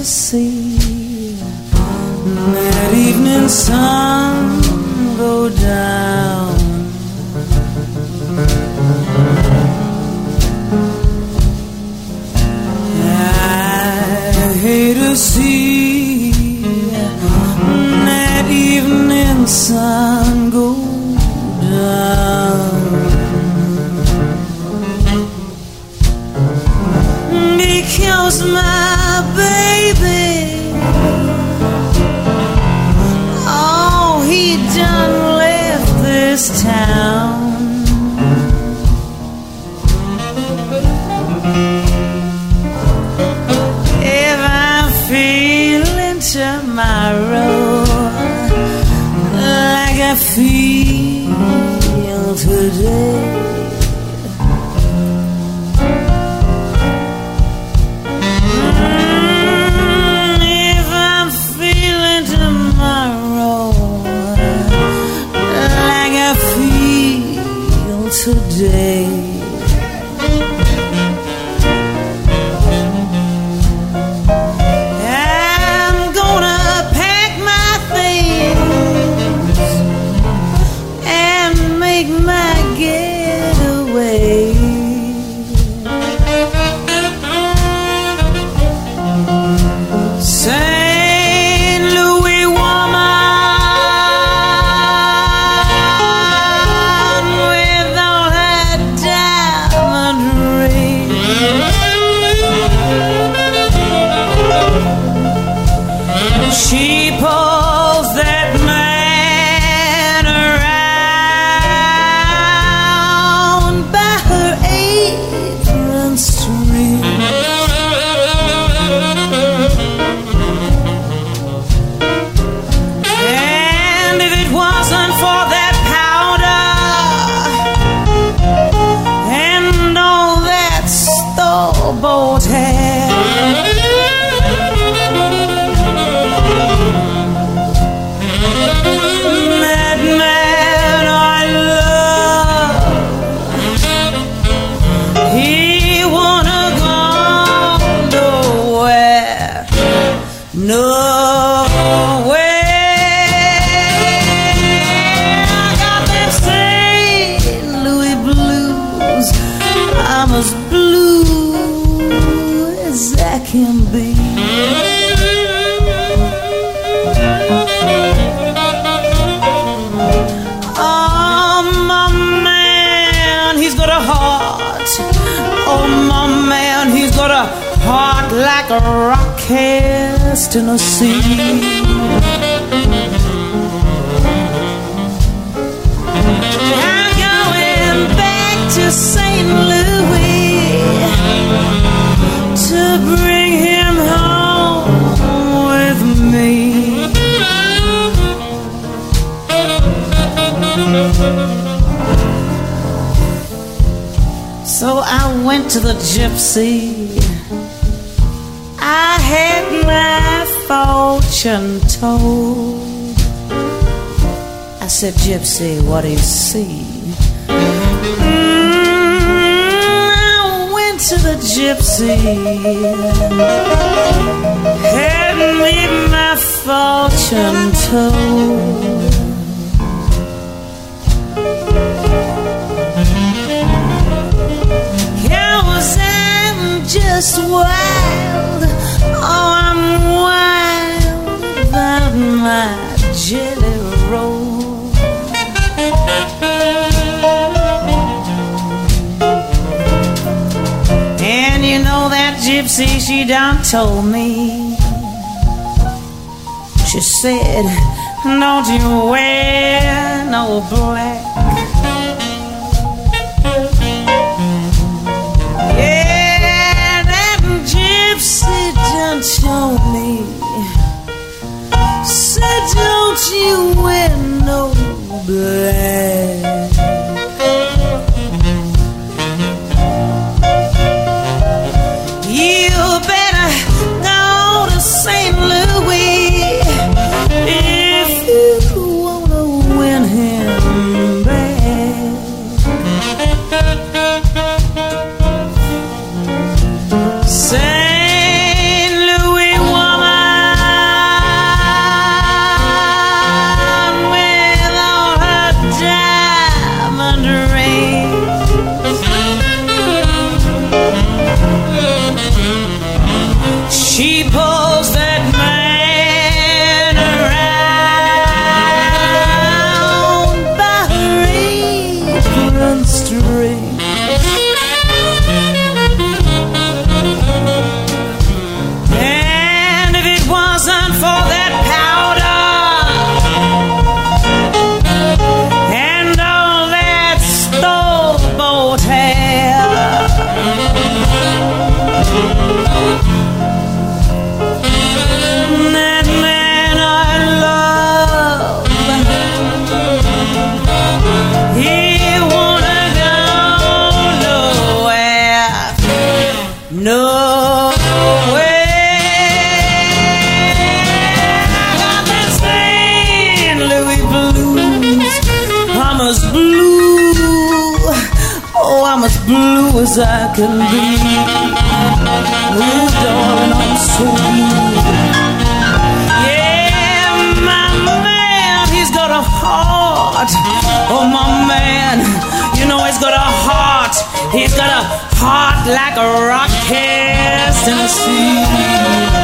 to see that evening sun go down. I hate to see that evening sun go down, because my baby, oh, he done left this town. If I'm feeling tomorrow like I feel today, if I'm feeling tomorrow like I feel today, like a rock cast in a sea. I'm going back to St. Louis to bring him home with me. So I went to the Gypsy. I had my fortune told. I said, Gypsy, what do you see? I went to the Gypsy, had me my fortune told. Just wild, oh, I'm wild about my jelly roll. And you know that Gypsy, she done told me. She said, don't you wear no black. Told me, said don't you wear no black. You better go to St. Louis if you wanna win him back. That man I love, he wanna go nowhere, nowhere. I got that St. Louis blues. I'm as blue, oh, I'm as blue as I can be. Oh, darling, I'm so blue. Yeah, my man, he's got a heart. Oh, my man, you know he's got a heart. He's got a heart like a rock cast in the sea.